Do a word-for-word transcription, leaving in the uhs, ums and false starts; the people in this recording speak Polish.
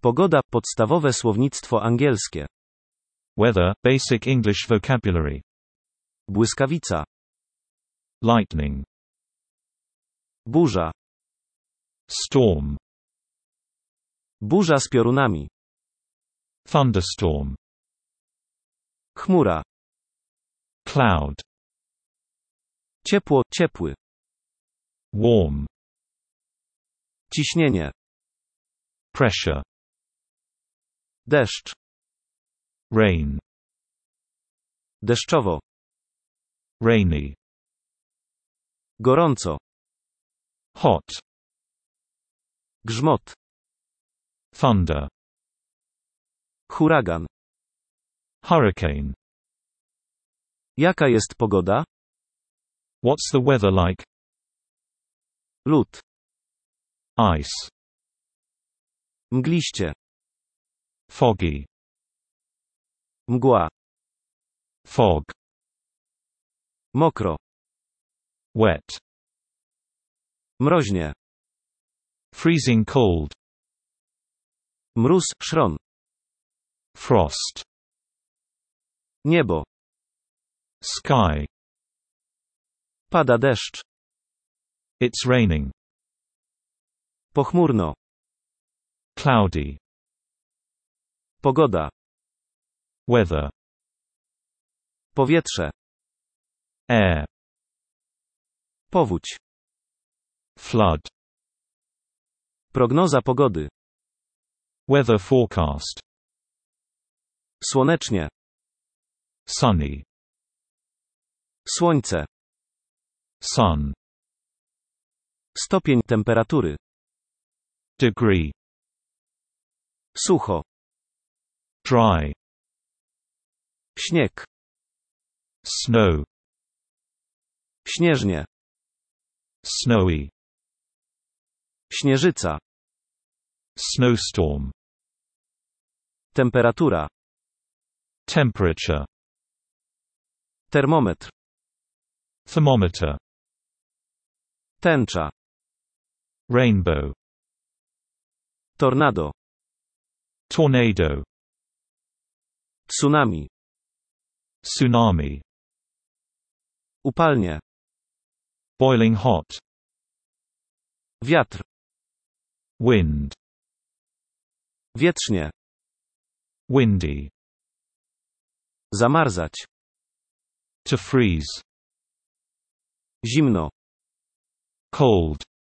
Pogoda – podstawowe słownictwo angielskie. Weather, basic English vocabulary. Błyskawica. Lightning. Burza. Storm. Burza z piorunami. Thunderstorm. Chmura. Cloud. Ciepło, ciepły. Warm. Ciśnienie. Pressure. Deszcz. Rain. Deszczowo. Rainy. Gorąco. Hot. Grzmot. Thunder. Huragan. Hurricane. Jaka jest pogoda? What's the weather like? Lód. Ice. Mgliście. Foggy. Mgła. Fog. Mokro. Wet. Mroźnie. Freezing cold. Mróz, szron. Frost. Niebo. Sky. Pada deszcz. It's raining. Pochmurno. Cloudy. Pogoda. Weather. Powietrze. Air. Powódź. Flood. Prognoza pogody. Weather forecast. Słonecznie. Sunny. Słońce. Sun. Stopień temperatury. Degree. Sucho. Dry. Śnieg. Snow. Śnieżnie. Snowy. Śnieżyca. Snowstorm. Temperatura. Temperature. Termometr. Thermometer. Tęcza. Rainbow. Tornado. Tornado. Tsunami. Tsunami. Upalnie. Boiling hot. Wiatr. Wind. Wietrznie. Windy. Zamarzać. To freeze. Zimno. Cold.